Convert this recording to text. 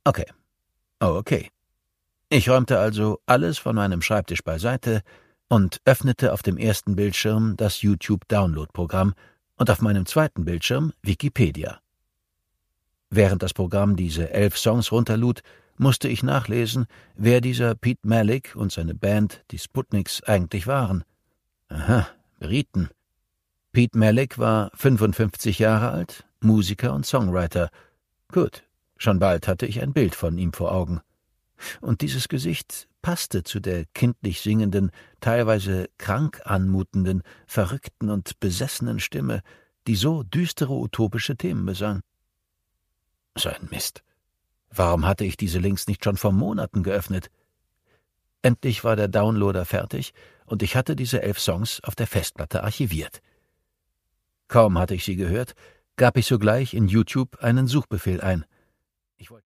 Okay. Oh, okay. Ich räumte also alles von meinem Schreibtisch beiseite und öffnete auf dem ersten Bildschirm das YouTube-Download-Programm und auf meinem zweiten Bildschirm Wikipedia. Während das Programm diese 11 Songs runterlud, musste ich nachlesen, wer dieser Pete Malik und seine Band, die Sputniks, eigentlich waren. Aha, Briten. Pete Malik war 55 Jahre alt, Musiker und Songwriter. Gut, schon bald hatte ich ein Bild von ihm vor Augen. Und dieses Gesicht passte zu der kindlich singenden, teilweise krank anmutenden, verrückten und besessenen Stimme, die so düstere utopische Themen besang. So ein Mist. Warum hatte ich diese Links nicht schon vor Monaten geöffnet? Endlich war der Downloader fertig und ich hatte diese 11 Songs auf der Festplatte archiviert. Kaum hatte ich sie gehört, gab ich sogleich in YouTube einen Suchbefehl ein. Ich wollte